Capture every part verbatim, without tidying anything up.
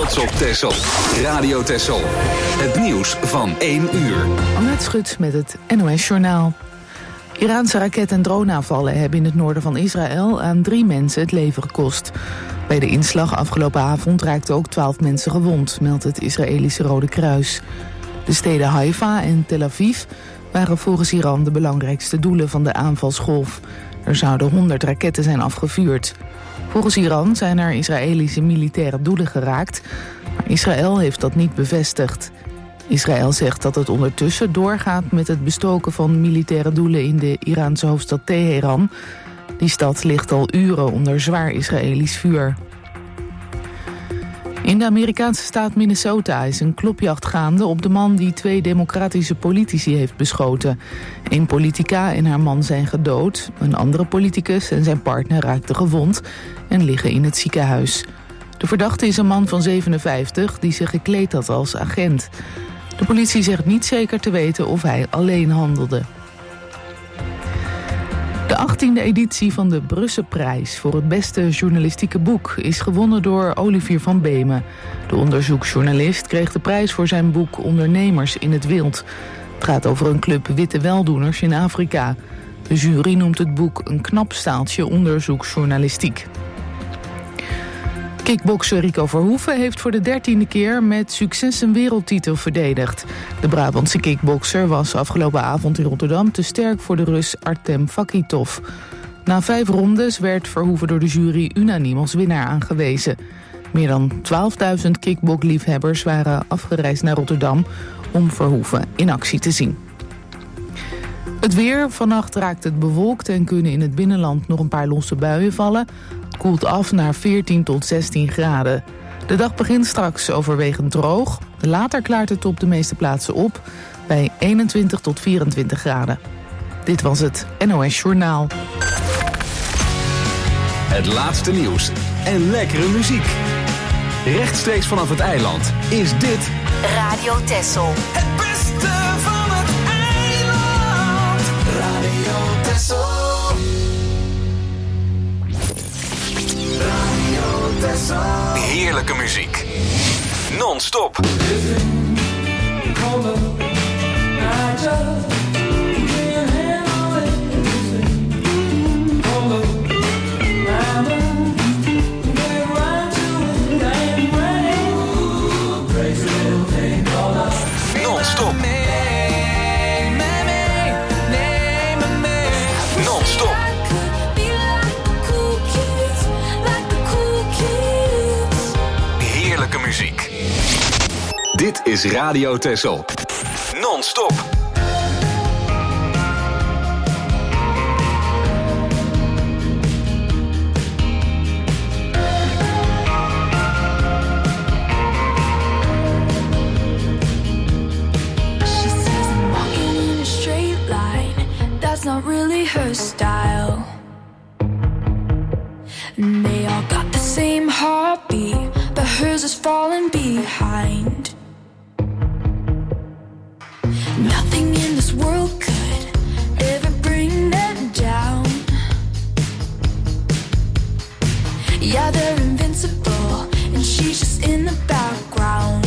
trots op Texel. Radio Texel. Het nieuws van één uur. Annette Schut met het N O S Journaal. Iraanse raket- en droneaanvallen hebben in het noorden van Israël aan drie mensen het leven gekost. Bij de inslag afgelopen avond raakten ook twaalf mensen gewond, meldt het Israëlische Rode Kruis. De steden Haifa en Tel Aviv waren volgens Iran de belangrijkste doelen van de aanvalsgolf. Er zouden honderd raketten zijn afgevuurd. Volgens Iran zijn er Israëlische militaire doelen geraakt, maar Israël heeft dat niet bevestigd. Israël zegt dat het ondertussen doorgaat met het bestoken van militaire doelen in de Iraanse hoofdstad Teheran. Die stad ligt al uren onder zwaar Israëlisch vuur. In de Amerikaanse staat Minnesota is een klopjacht gaande op de man die twee democratische politici heeft beschoten. Eén politica en haar man zijn gedood. Een andere politicus en zijn partner raakten gewond en liggen in het ziekenhuis. De verdachte is een man van zevenenvijftig die zich gekleed had als agent. De politie zegt niet zeker te weten of hij alleen handelde. De achttiende editie van de Brusselprijs voor het beste journalistieke boek is gewonnen door Olivier van Beemen. De onderzoeksjournalist kreeg de prijs voor zijn boek Ondernemers in het Wild. Het gaat over een club witte weldoeners in Afrika. De jury noemt het boek een knap staaltje onderzoeksjournalistiek. Kickbokser Rico Verhoeven heeft voor de dertiende keer met succes een wereldtitel verdedigd. De Brabantse kickbokser was afgelopen avond in Rotterdam te sterk voor de Rus Artem Fakitov. Na vijf rondes werd Verhoeven door de jury unaniem als winnaar aangewezen. Meer dan twaalfduizend kickboxliefhebbers waren afgereisd naar Rotterdam om Verhoeven in actie te zien. Het weer. Vannacht raakt het bewolkt en kunnen in het binnenland nog een paar losse buien vallen. Het koelt af naar veertien tot zestien graden. De dag begint straks overwegend droog. Later klaart het op de meeste plaatsen op bij eenentwintig tot vierentwintig graden. Dit was het N O S Journaal. Het laatste nieuws en lekkere muziek. Rechtstreeks vanaf het eiland is dit Radio Texel. Het beste van het eiland. Radio Texel. Radio Texel. heerlijke muziek. Non-stop. Non-stop. Non-stop. Heerlijke muziek. Dit is Radio Texel. Non-stop. Not really her style. And they all got the same heartbeat, but hers is falling behind. Nothing in this world could ever bring them down. Yeah, they're invincible, and she's just in the background.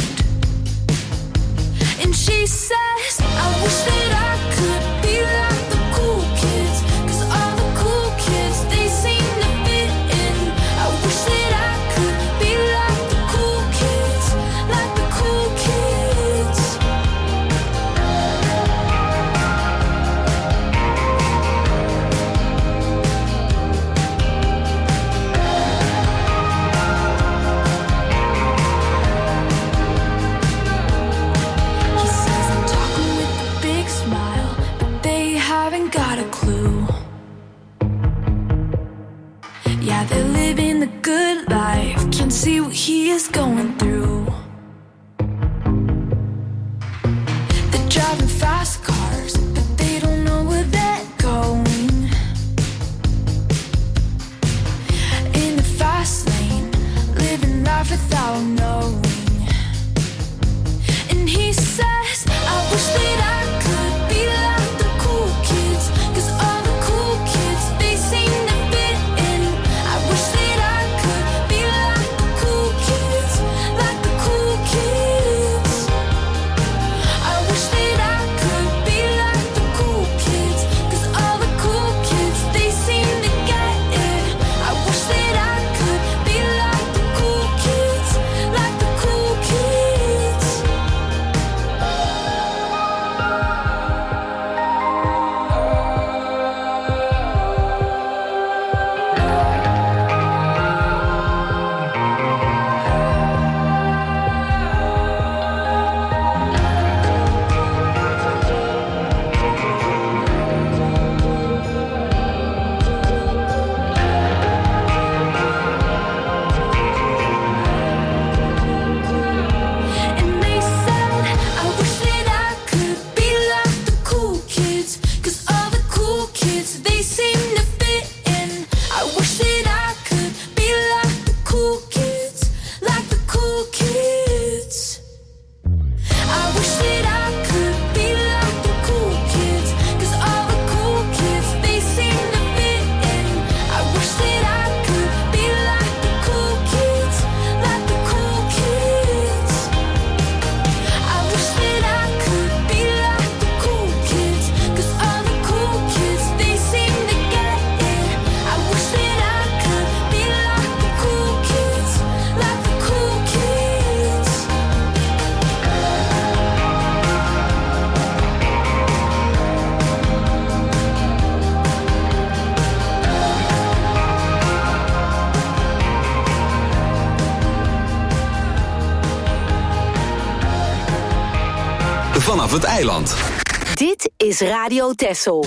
And she says, I wish that I could be like the cool kids, 'cause all the cool kids, they seem to fit in. I wish that I could be like the cool kids, like the cool kids. He says I'm talking with a big smile, but they haven't got a clue. Yeah, they're living the good life, can't see what he is going through. They're driving fast cars, but they don't know where they're going. In the fast lane, living life without knowing. And he says, I wish that I could be like the cool kids, 'cause all the cool kids, they seem to fit in. I wish that I could be like the cool kids, like the cool kids. I wish that I could be like the cool kids, 'cause all the cool kids, they seem to fit in. I wish that I could be like the cool kids, like the cool kids. I wish that I could be like the cool kids, 'cause all the cool kids, they seem to get it. I wish that I could be like the cool kids, like the cool kids. Vanaf het eiland. Dit is Radio Texel.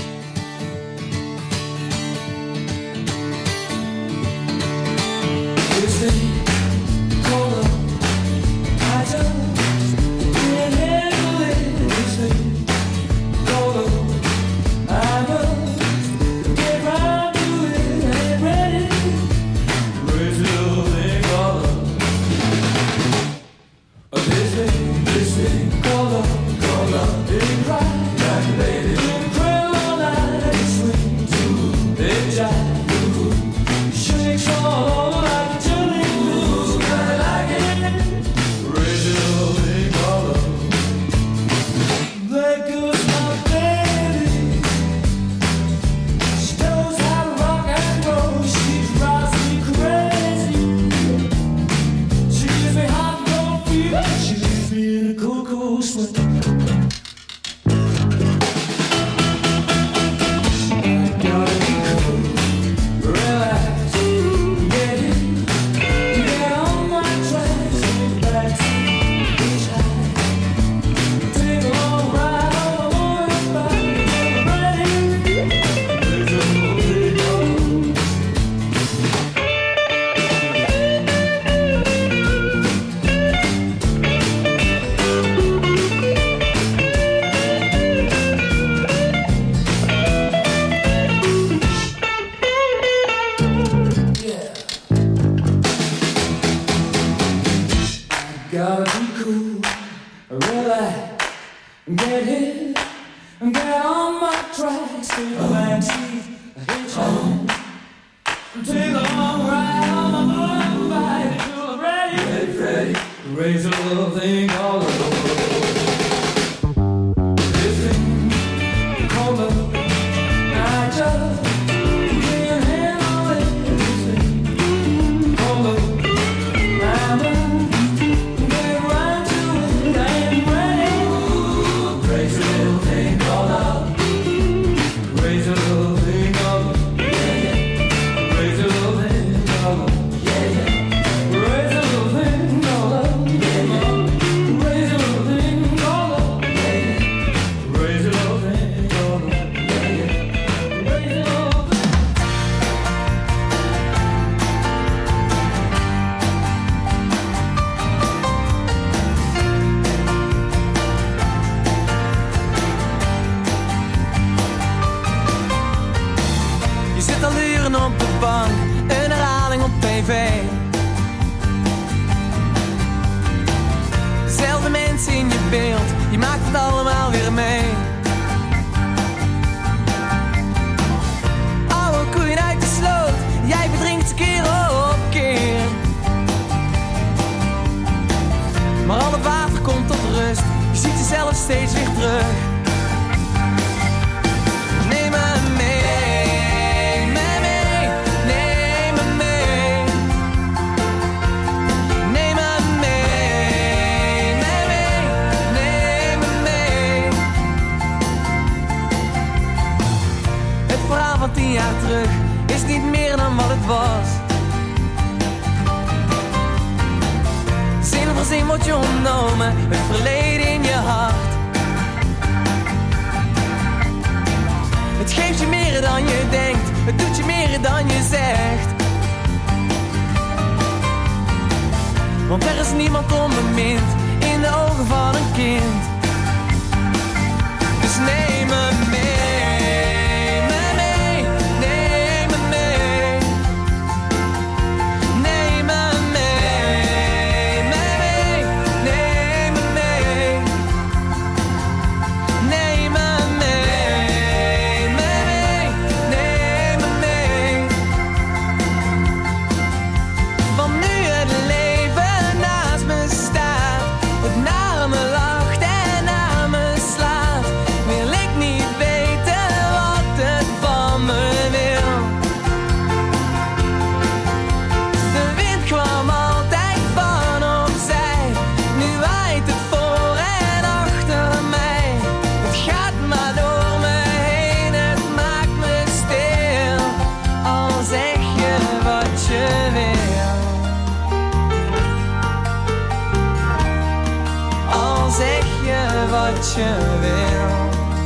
Neem me mee, neem me mee. wat je wil.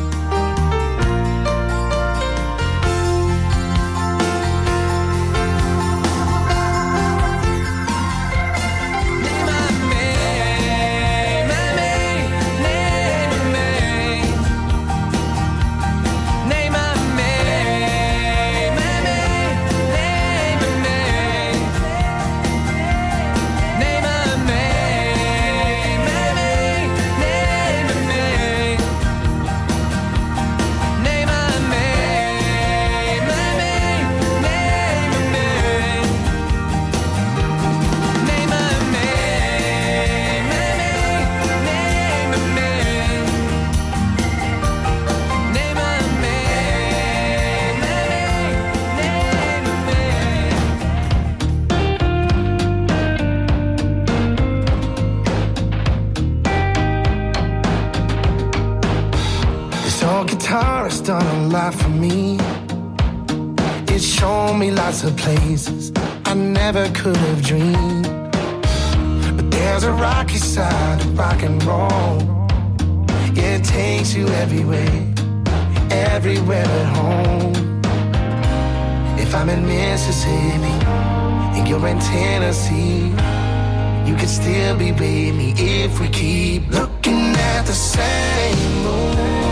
Done a lot for me. It's shown me lots of places I never could have dreamed. But there's a rocky side of rock and roll. Yeah, it takes you everywhere, everywhere at home. If I'm in Mississippi and you're in Tennessee, you can still be with me if we keep looking at the same moon.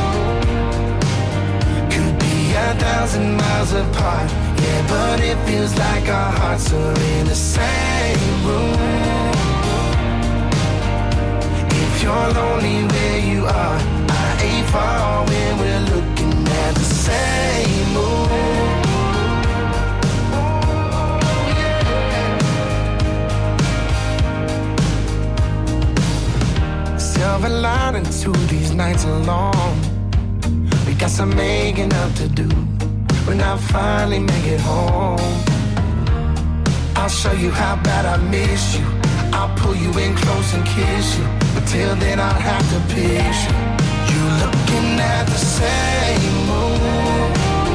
A thousand miles apart, yeah, but it feels like our hearts are in the same room. If you're lonely where you are, I ain't far when we're looking at the same moon. Silver lining to these nights alone. Got some making up to do when I finally make it home. I'll show you how bad I miss you. I'll pull you in close and kiss you. But till then I'll have to picture you looking at the same moon.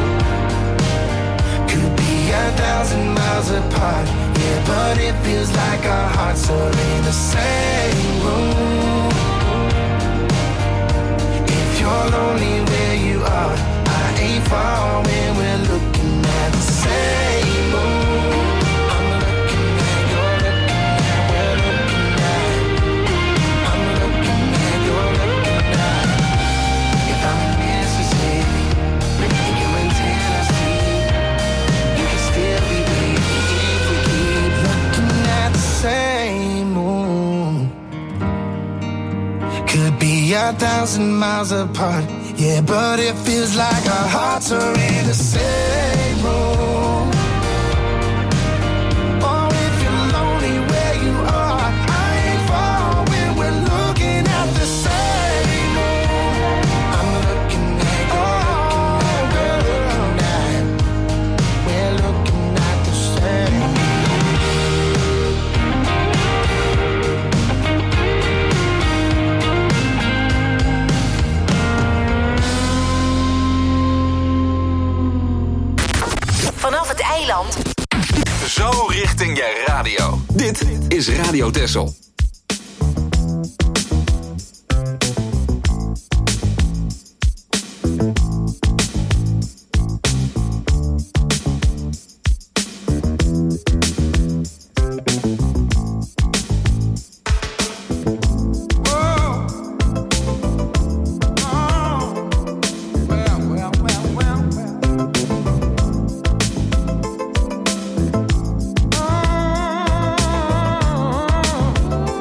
Could be a thousand miles apart, yeah, but it feels like our hearts are in the same room. If you're lonely where you are, I ain't far when we're looking at the same moon. I'm looking at, you're looking at, we're looking at. I'm looking at, you're looking at. If I'm in Mississippi and you're in Tennessee, you can still be with me if we keep looking at the same moon. Could be a thousand miles apart, yeah, but it feels like our hearts are in the same room. Oh, if you're lonely where you are, I ain't far when we're looking at the same room. I'm looking at, you're looking at, we're looking at, we're looking at the same. Vanaf het eiland. Zo richting je radio. Dit is Radio Texel. Oh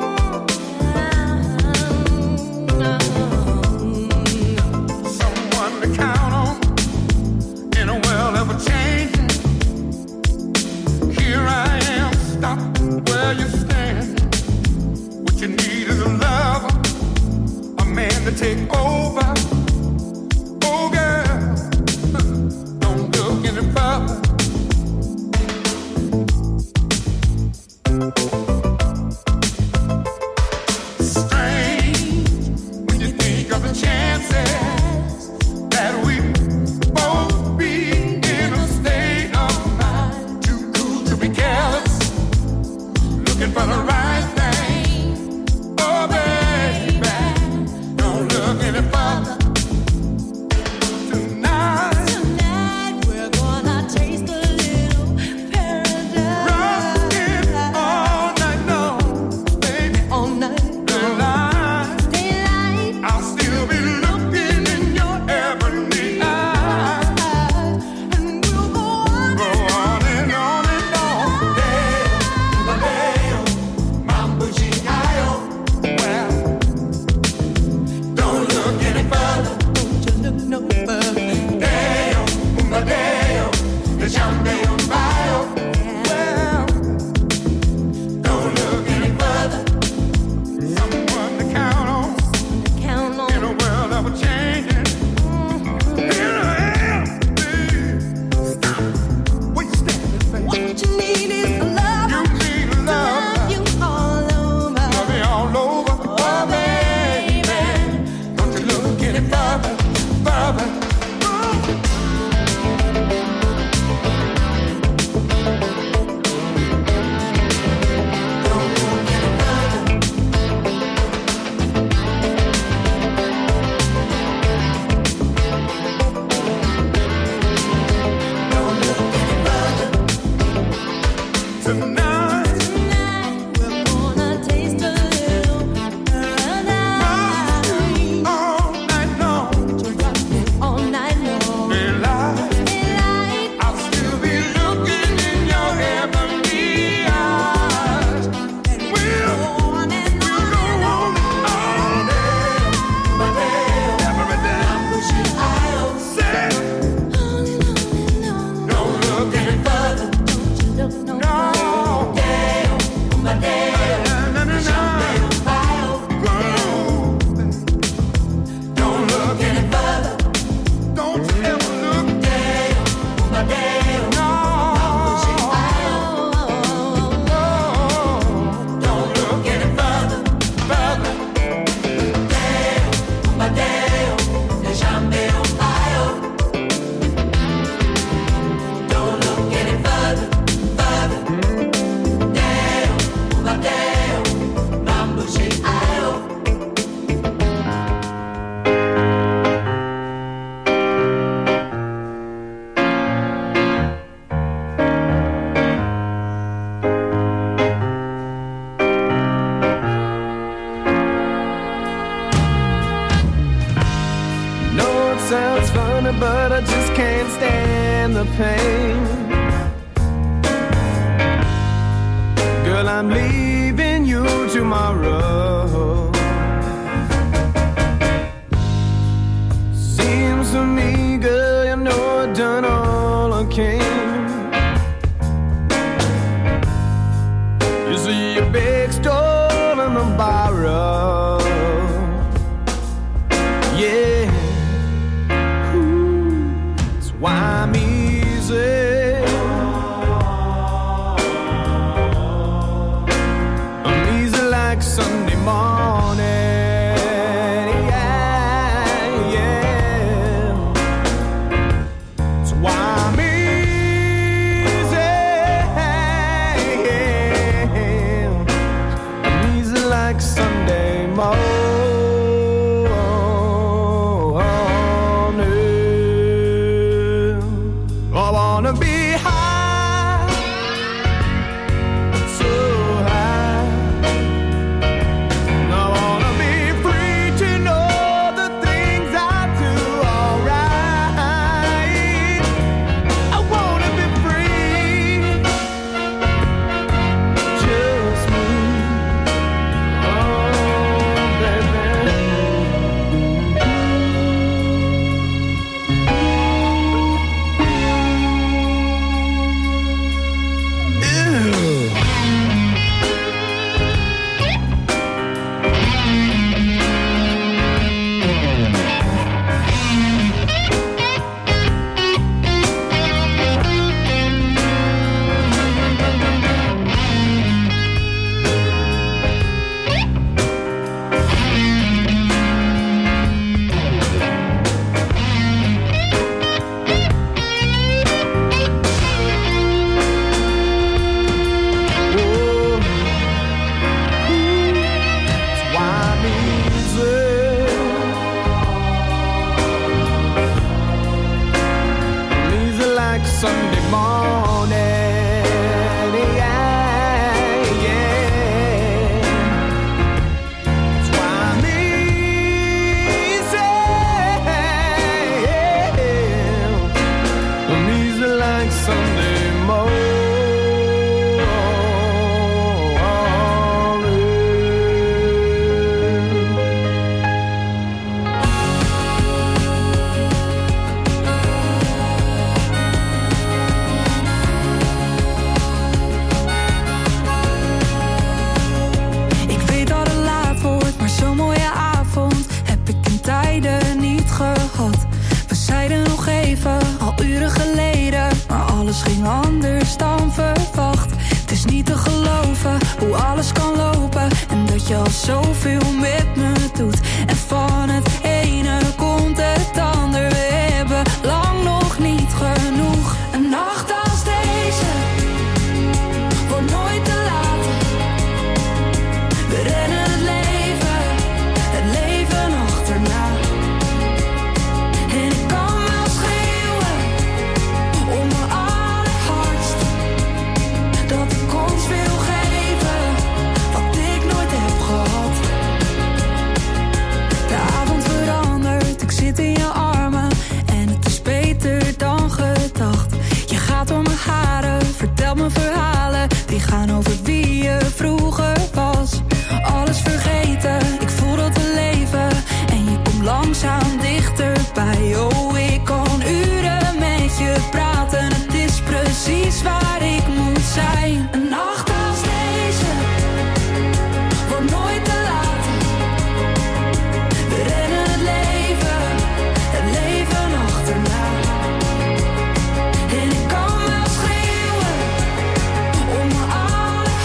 I just can't stand the pain. Girl, I'm leaving you tomorrow. Seems to me, girl, you know I've done all I can. You see a big store in the borrow. Yeah. Ooh, that's why I'm easy. Sunday morning, yeah, yeah. That's why I'm easy, yeah. I'm easy like Sunday morning. I wanna be high, so high. Sunday morning, yeah, yeah. That's why I'm easy, yeah. I'm easy like Sunday morning. Al uren geleden, maar alles ging anders dan verwacht. Het is niet te geloven hoe alles kan lopen en dat je al zoveel met me doet. En van het ene komt het ander, we hebben lang nog niet genoeg. Een nacht als deze wordt nooit te laat. We rennen het leven, het leven achterna. En ik kan wel schreeuwen om mijn allerhardst dat ik ons wil geven wat ik nooit heb gehad. De avond verandert, ik zit in je armen en het is beter dan gedacht. Je gaat door mijn haren, vertelt me verhalen die gaan over wie je vroeger was. Alles vergeten, ik voel dat we leven en je komt langzaam dichterbij. Oh, ik kan uren met je praten, het is precies waar ik moet zijn. Een nacht als deze wordt nooit te laat. We rennen het leven, het leven achterna. En ik kan wel schreeuwen om mijn allerhardst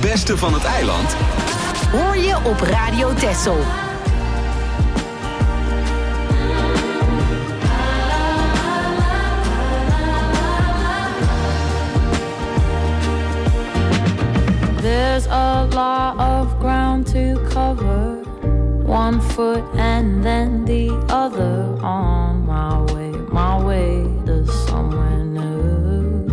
beste van het eiland hoor je op Radio Texel. There's a lot of ground to cover. One foot and then the other. On my way, my way to somewhere new.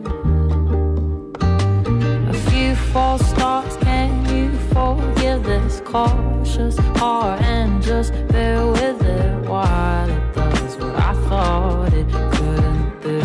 A few false starts, can you forgive this cautious heart and just bear with it while it does what I thought it couldn't do?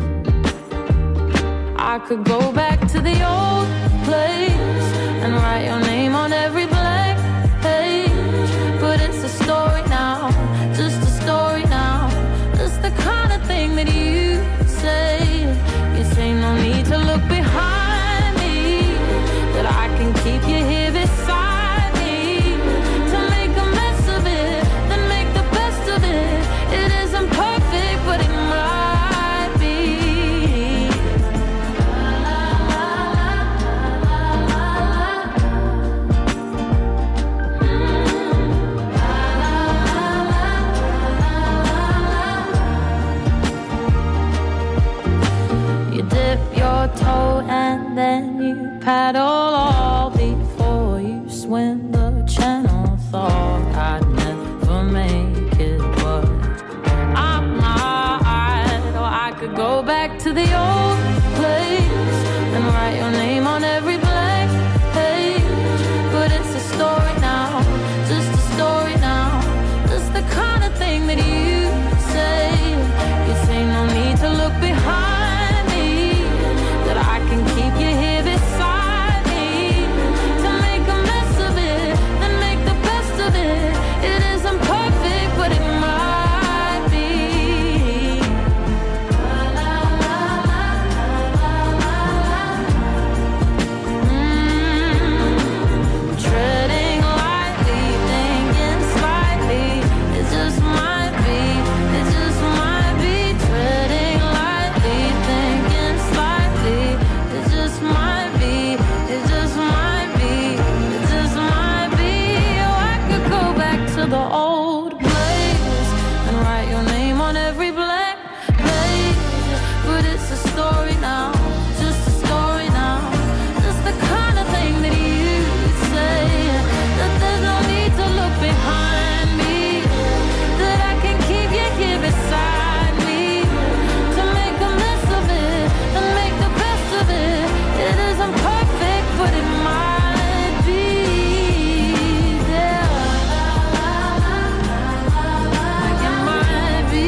I could go back to the old place and write your name on every blank page, but it's a story now, just a story now. It's the kind of thing that you say. You say no need to look behind me, that I can keep you here beside me, to make a mess of it, then make the best of it. It isn't perfect, but it might be. Your toe and then you paddle all before you swim the channel. Thought I'd never make it, but I'm not. Or I could go back to the old place and write your name on every blank page, but it's a story now, just a story now. It's the kind of thing that you say. You say no need to look behind, keep you here beside me, to make a mess of it, then make the best of it. It isn't perfect, but it might be. Mm-hmm. Treading lightly, thinking slightly. It just might be, it just might be. Treading lightly, thinking slightly. It just might be, it just might be, it just might be. Oh, I could go back to the old place and write your name on every blank page, but it's a story now, just a story now. Just the kind of thing that you say, that there's no need to look behind me, that I can keep you here beside me, to make a mess of it, and make the best of it. It isn't perfect, but it might be there. Like it might be,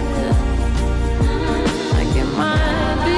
like it might be.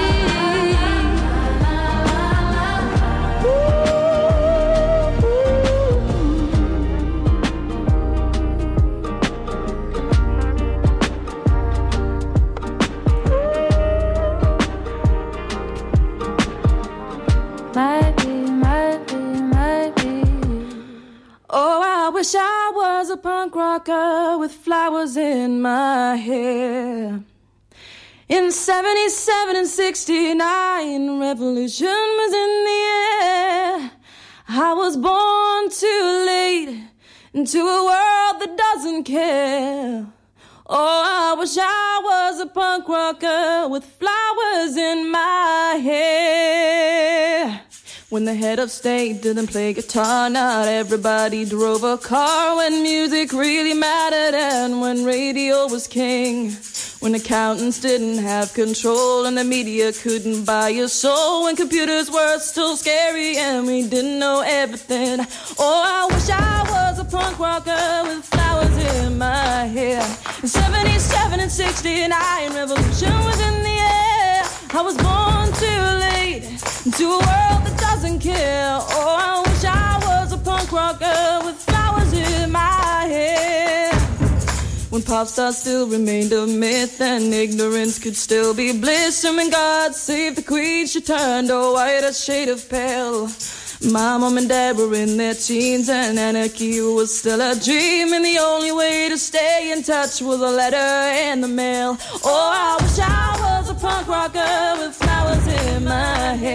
Might be, might be, might be. Oh, I wish I was a punk rocker with flowers in my hair. In seventy-seven and sixty-nine, revolution was in the air. I was born too late into a world that doesn't care. Oh, I wish I was a punk rocker with flowers in my hair. When the head of state didn't play guitar, not everybody drove a car. When music really mattered and when radio was king. When accountants didn't have control and the media couldn't buy your soul. When computers were still scary and we didn't know everything. Oh, I wish I was a punk rocker with flowers in my hair. In seventy-seven and sixty-nine, revolution was in the air. I was born too late into a world that doesn't care. Oh, I wish I was a punk rocker with flowers in my hair. When pop stars still remained a myth and ignorance could still be bliss. And when God saved the queen, she turned a whiter shade of pale. My mom and dad were in their teens and anarchy was still a dream. And the only way to stay in touch was a letter in the mail. Oh, I wish I was a punk rocker with flowers in my hair.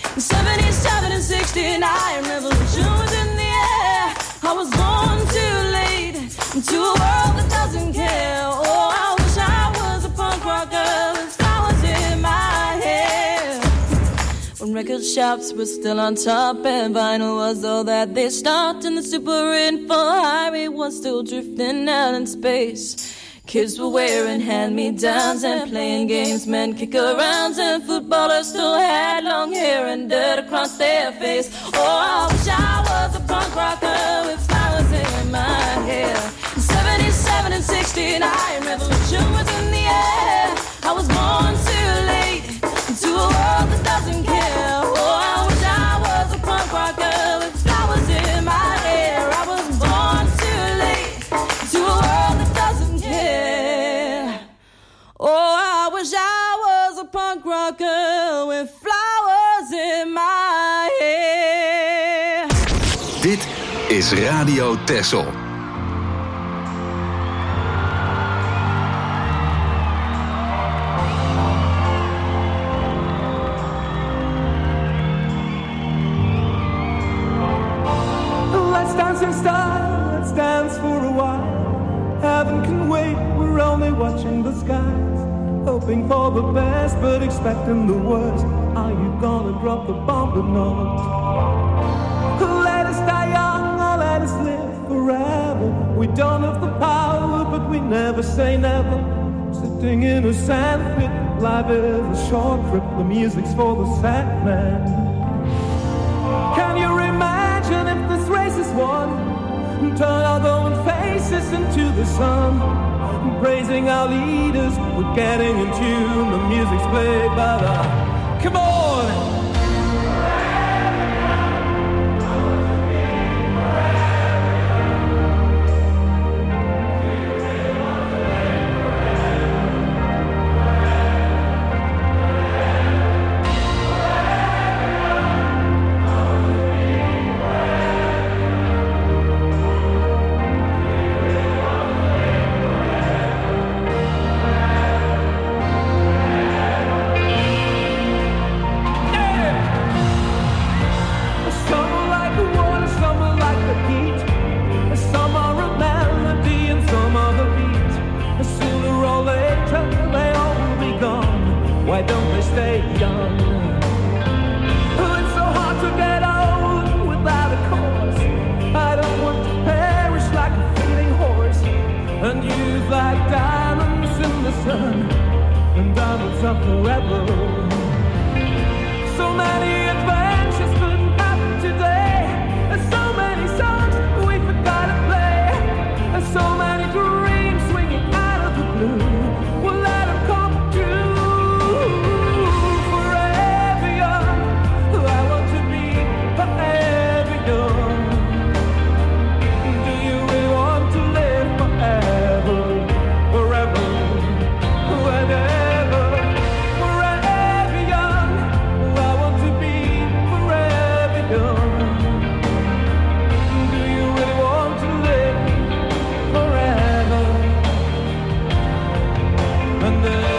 seventy-seven and sixty-nine, revolution was in the air. I was born too late into a world that doesn't care. Oh, I wish I was a punk rocker with flowers in my hair. When record shops were still on top and vinyl was all that they stopped, and the super info highway was still drifting out in space. Kids were wearing hand-me-downs and playing games, men kick-arounds, and footballers still had long hair and dirt across their face. Oh, I wish I was a punk rocker with flowers in my hair. seventy-seven and sixty-nine, revolution was in the air. I was born too late into a world that doesn't care. Oh, I wish I was a punk rocker with flowers in my hair. I was born too late into a world that doesn't care. Oh, I wish I was a punk rocker with flowers in my hair. Dit is Radio Texel. Let's dance in style, let's dance for a while. Heaven can wait, we're only watching the skies. Hoping for the best, but expecting the worst. Are you gonna drop the bomb or not? Let us die young, or let us live forever. We don't have the power, but we never say never. Sitting in a sandpit, life is a short trip. The music's for the sad man. Can you imagine if this race is won? Turn our glowing faces into the sun. Praising our leaders, we're getting in tune. The music's played by the... Come on! Why don't they stay young? Oh, it's so hard to get old without a cause. I don't want to perish like a fleeting horse, and youth like diamonds in the sun, and diamonds are forever. So many adventures couldn't happen today. There's so many songs we forgot to play, and so many dreams swinging out of the blue. We'll let them come true. Forever young, I want to be forever young. Do you really want to live forever, forever, whenever? Forever young, I want to be forever young. Do you really want to live forever? And then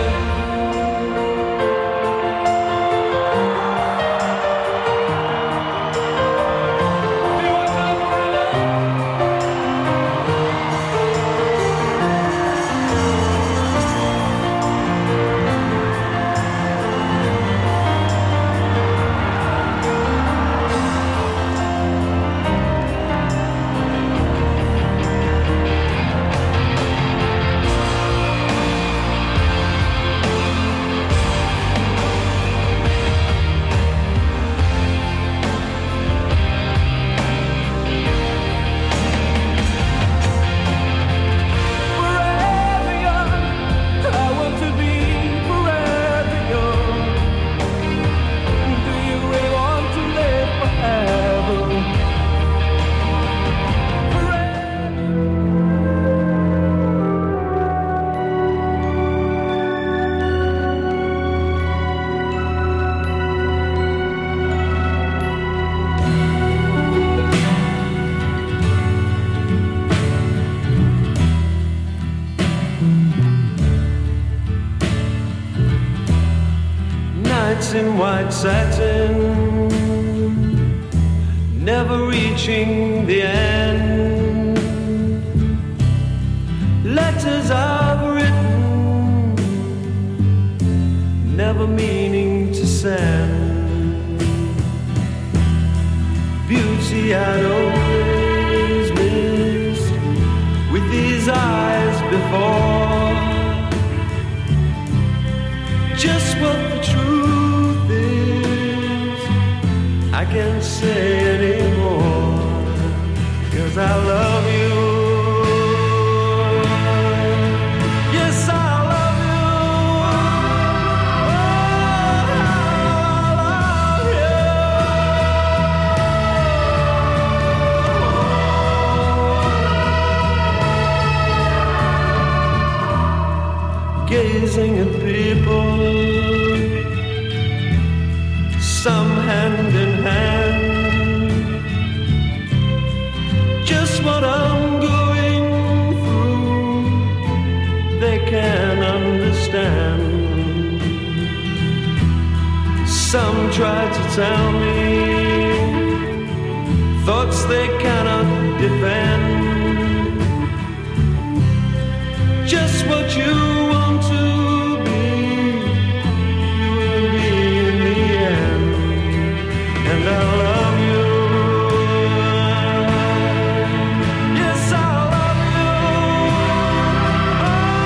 Nights in white satin, never reaching the end. Letters I've written, never meaning to send. Beauty I'd always missed with these eyes before. Just what the truth is, I can't say anymore, 'cause I love you. Yes, I love you. Oh, I love you. Gazing at people, some hand in hand, just what I'm going through, they can understand. Some try to tell me thoughts they cannot defend. Just what you want to be, you will be in the end. And I love you. Yes, I love you. Oh,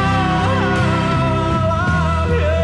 I love you.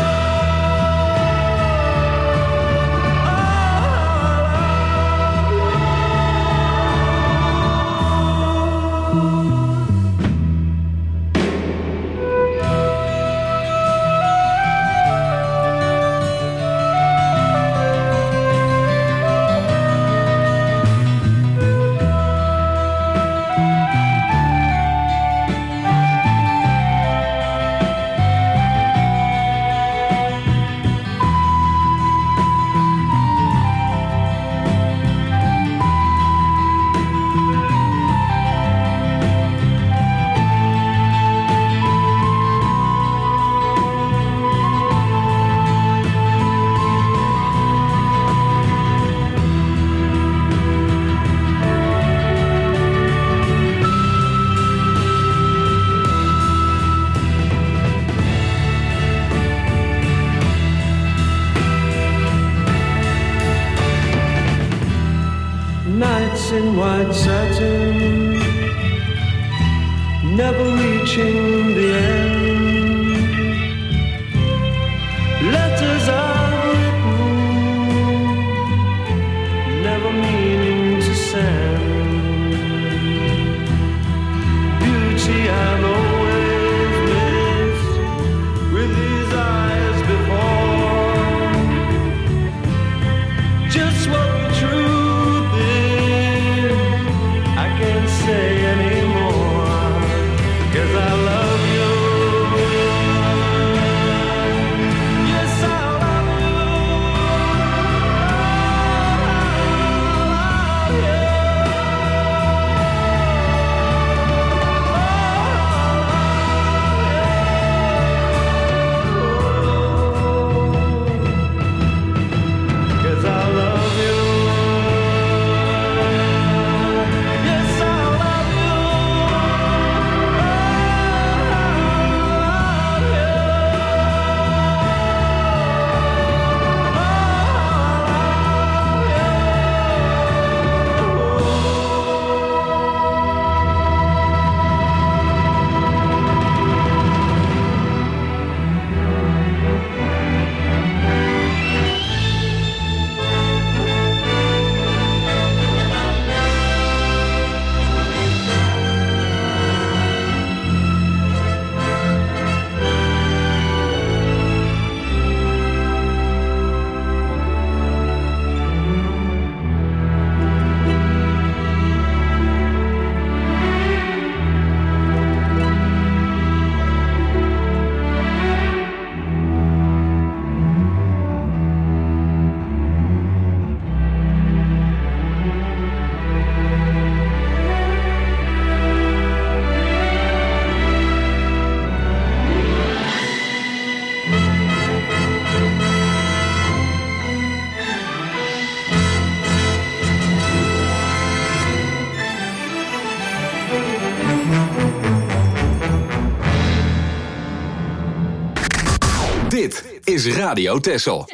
Nights in white satin, never reaching the end. Letters I've written, never meaning to send. Beauty I've always missed with these eyes before. Just what the truth is, I can't say anymore, 'cause I love Dit is Radio Texel.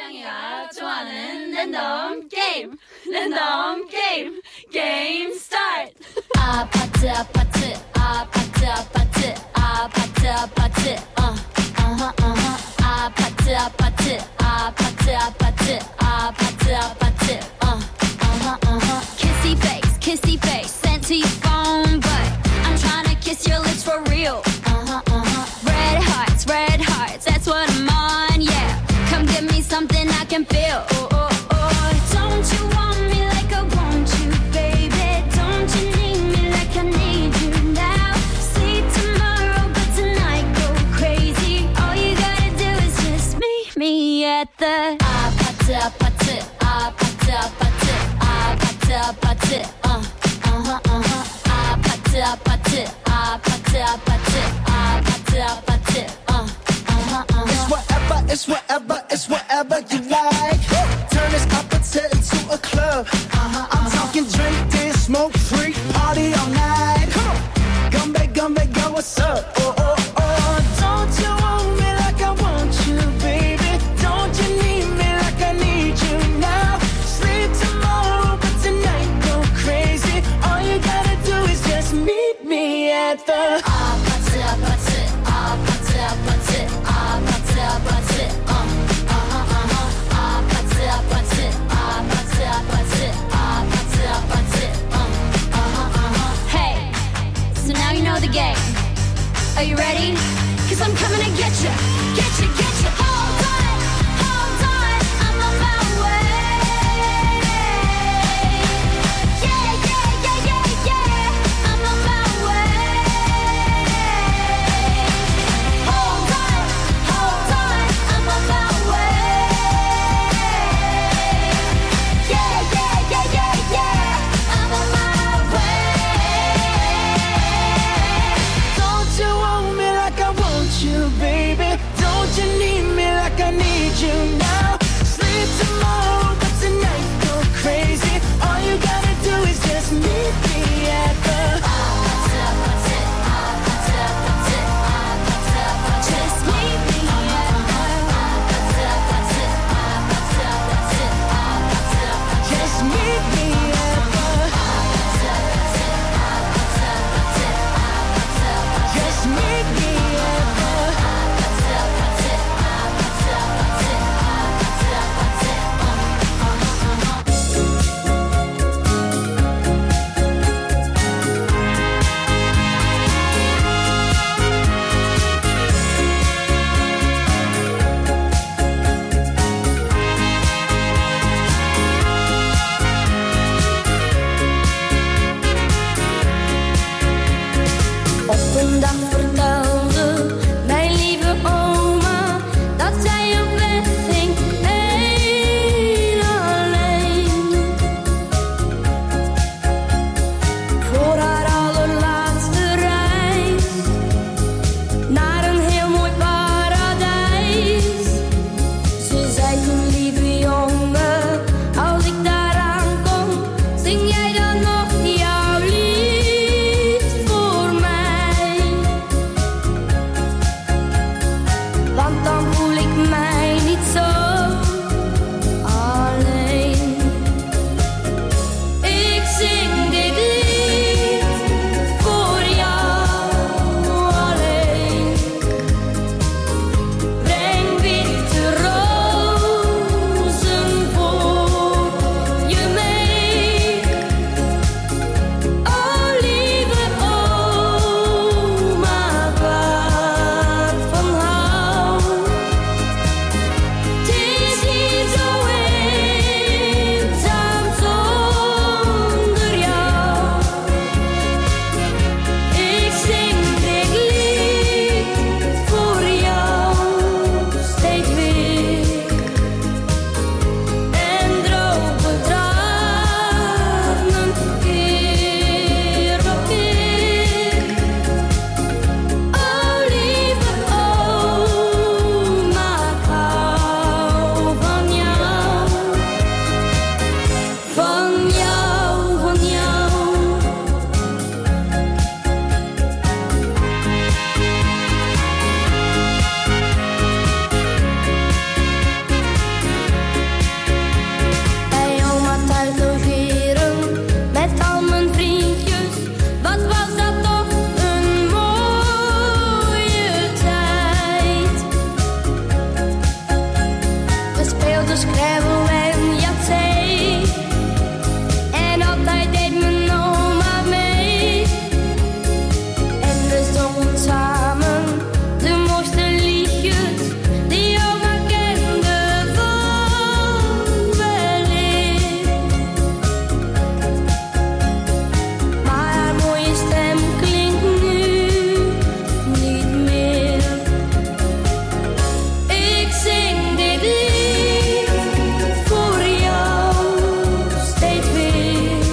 Random game, random game, game start. Ah, pat ah, pat ah, pat ah, pat ah, pat ah, pat uh, uh huh, uh huh. Ah, pat ah, pat ah, pat ah, pat ah, pat ah, pat uh, uh huh, uh huh. Kissy face, kissy face, sent to your phone, but I'm trying to kiss your lips for real. Uh huh, uh huh. Red hearts, red hearts, that's what I'm on, yeah. Come give me something I can feel. Oh, oh. Don't you want me like I want you, baby? Don't you need me like I need you now? Sleep tomorrow, but tonight go crazy. All you gotta do is just meet me at the ah pata pata ah pata pata ah pata pata uh uh huh uh huh ah pata pata ah pata pata ah pata pata uh uh huh uh huh. It's whatever, it's whatever, it's whatever you like. Turn this opposite into a club. Uh-huh, I'm uh-huh. talking drink, dance, smoke, freak, party all night. Come on, Gumbe, Gumbe, go, what's up? Oh, oh, oh. Don't you want me like I want you, baby? Don't you need me like I need you now? Sleep tomorrow, but tonight go crazy. All you gotta do is just meet me at the ah, pata, pata, ah, pata, pata, ah, pata, pata, uh, uh-huh, uh-huh, ah, pata, pata, ah, pata, pata, ah, pata, pata, uh, uh-huh, uh-huh. Hey, so now you know the game. Are you ready? 'Cause I'm coming to get you, get you, get you. Hold on, hold on, I'm on my way. Yeah, yeah, yeah, yeah, yeah, I'm on my way. Hold on, hold on, I'm on my way. Yeah, yeah, yeah, yeah, yeah, I'm on my way. Don't you want me like I want you, baby? Don't you need me like I need you now? Sleep tomorrow, but tonight go crazy. All you gotta do is just meet me at the Just meet me at Just meet me at the Just meet me at the Scrabble en Yatzee. En altijd deed mijn oma mee. En we zongen samen de mooiste liedjes die oma kende van weleer. Maar haar mooie stem klinkt nu niet meer. Ik zing dit lied voor jou steeds weer.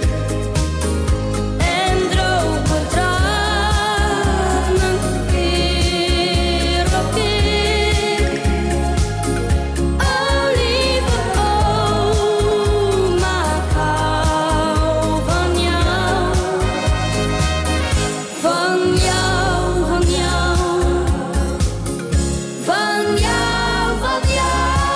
En droge tranen keer op keer. O lieve oma, ik hou van jou. Van jou, van jou. Van jou, van jou.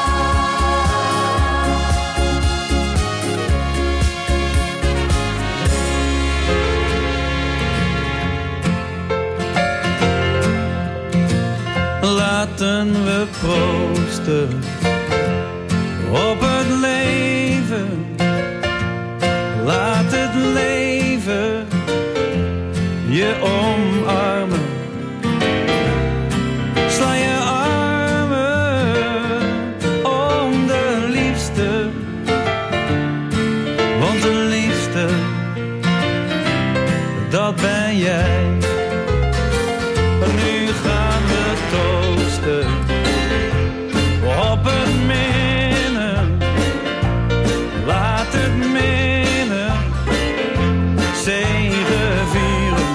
Laten we proosten op het leven. Laat het leven je omarmen. Sla je armen om de liefste, want de liefste, dat ben jij. Nu gaan we toosten op het minnen. Laat het minnen zegevieren.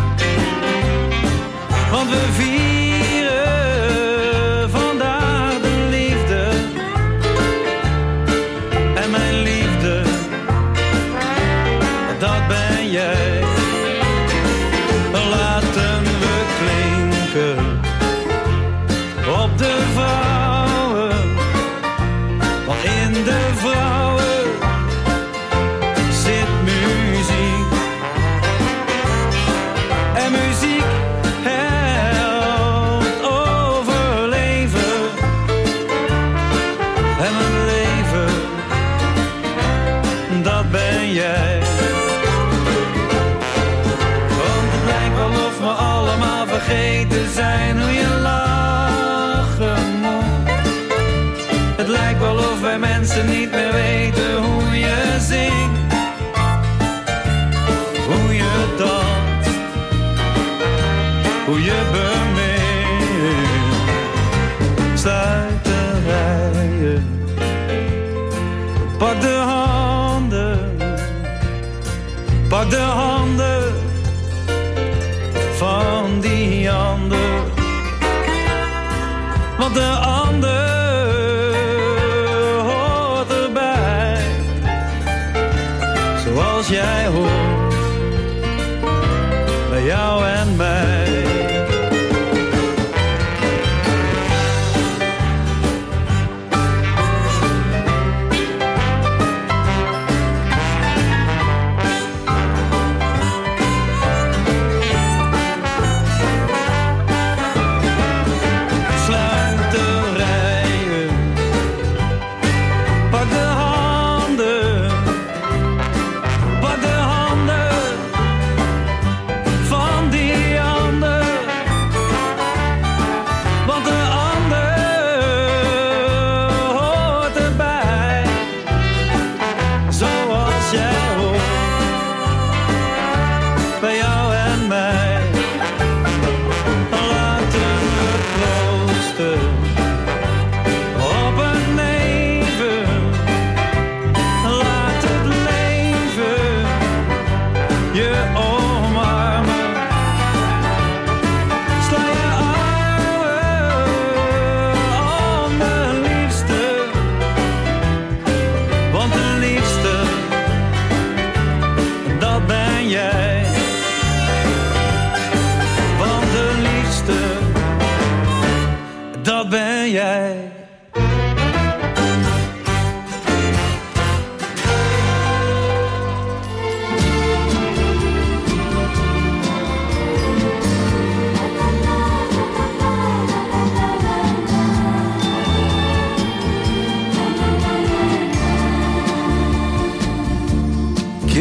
Want we vieren vandaag de liefde. En mijn liefde, dat ben jij. Laten we klinken op de vrouwen, want in de vrouwen zit muziek. En muziek helpt overleven. En een leven, dat ben jij. Want het lijkt wel of we allemaal vergeten zijn hoe je lachen moet. Het lijkt wel of wij mensen niet meer weten hoe je zingt, hoe je danst, hoe je bemint. Sluit de rijen, pak de handen, pak de handen van die ander. Want de ander hoort erbij, zoals jij hoort bij jou en mij.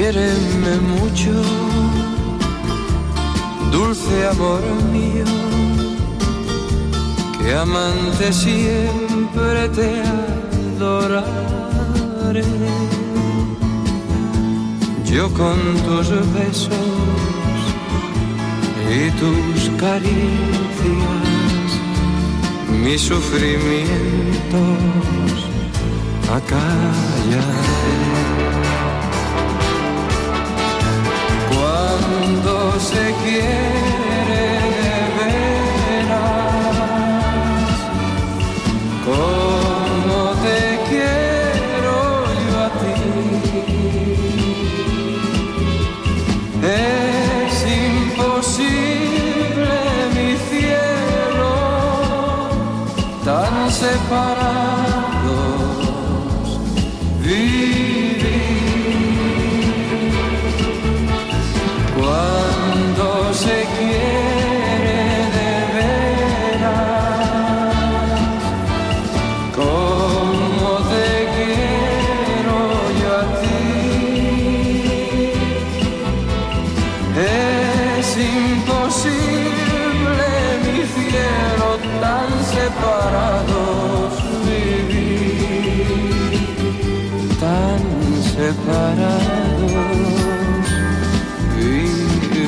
quiéreme mucho, dulce amor mío, que amante siempre te adoraré. Yo con tus besos y tus caricias, mis sufrimientos acallaré. Cuando se quiere de veras, como te quiero yo a ti, es imposible, mi cielo, tan separados vivir. Cuando se quiere de veras, como te quiero yo a ti, es imposible, mi cielo, tan separados vivir, tan separados vivir.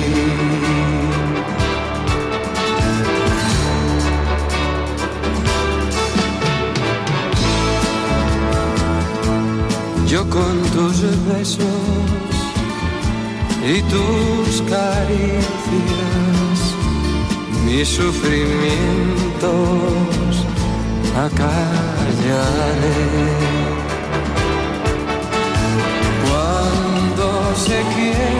Yo con tus besos y tus caricias, mis sufrimientos acallaré. Cuando se quiere